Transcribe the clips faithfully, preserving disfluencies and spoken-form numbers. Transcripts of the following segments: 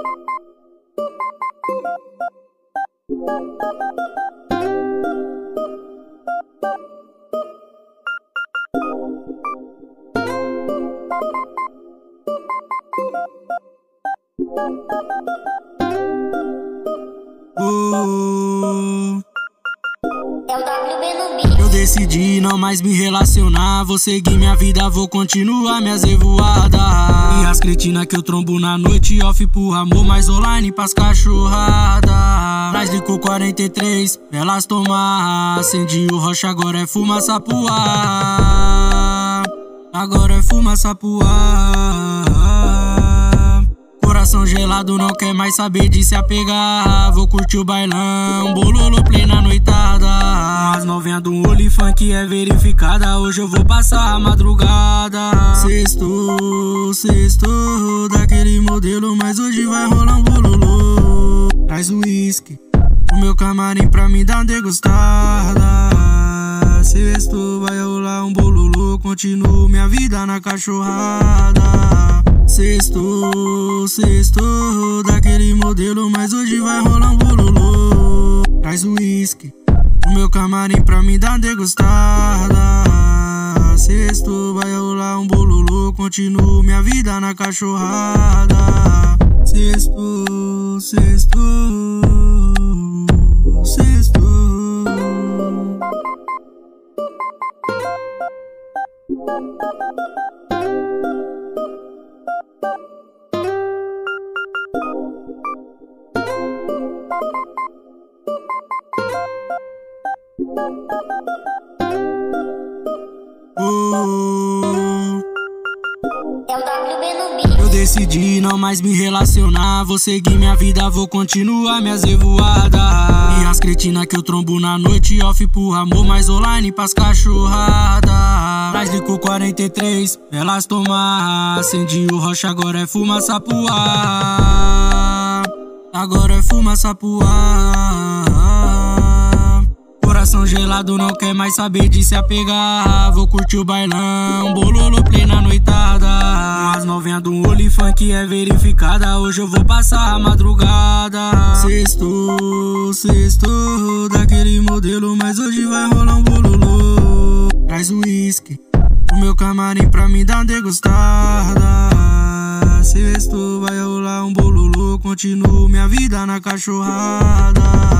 Oh, é o W B no beat. eu decidi não mais me relacionar. Vou seguir minha vida, vou continuar minhas revoadas. E as cretinas que eu trombo na noite, off por amor, mais online pras cachorradas. Nós licou quarenta e três, elas tomar. Acendi o rocha, agora é fumaça pro ar. Agora é fumaça pro ar. Coração gelado, não quer mais saber de se apegar. Vou curtir o bailão, bololo play na noitada. As novinhas do Olifunk é verificada. Hoje eu vou passar a madrugada. Sexto, sexto, daquele modelo, mas hoje vai rolar um bololo. Traz o uísque, o meu camarim pra me dar uma degustada. Sexto, vai rolar um bololo, continuo minha vida na cachorrada. Sexto, sexto, daquele modelo, mas hoje vai rolar um bololo. Traz o uísque, o meu camarim pra me dar uma degustada. Sexto, vai rolar um bololo, continuo minha vida na cachorrada. Sexto, sexto, sexto. Oh, É o W B no beat. eu decidi não mais me relacionar. Vou seguir minha vida, vou continuar minhas revoadas. E as cretinas que eu trombo na noite, off por amor, mais online pras cachorradas. Nós licou quarenta e três, elas tomar. Acendi o rocha, agora é fumaça pro ar. Agora é fumaça pro ar. Coração gelado, não quer mais saber de se apegar. Vou curtir o bailão, bololo play na noitada. As novinhas do Olifunk é verificada. Hoje eu vou passar a madrugada. Sexto, sexto, daquele modelo, mas hoje vai rolar um bololo. Traz o uísque, o meu camarim pra me dar uma degustada. Sexto, vai rolar um bololo, continuo minha vida na cachorrada.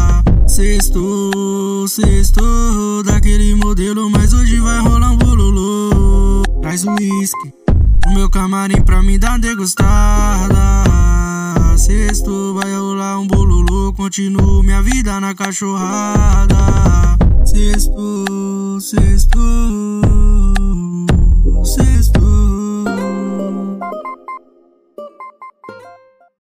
Sexto, sexto, daquele modelo, mas hoje vai rolar um bololo. Traz o uísque, o meu camarim pra me dar uma degustada. Sexto, vai rolar um bololo, continuo minha vida na cachorrada. Sexto, sexto, sexto.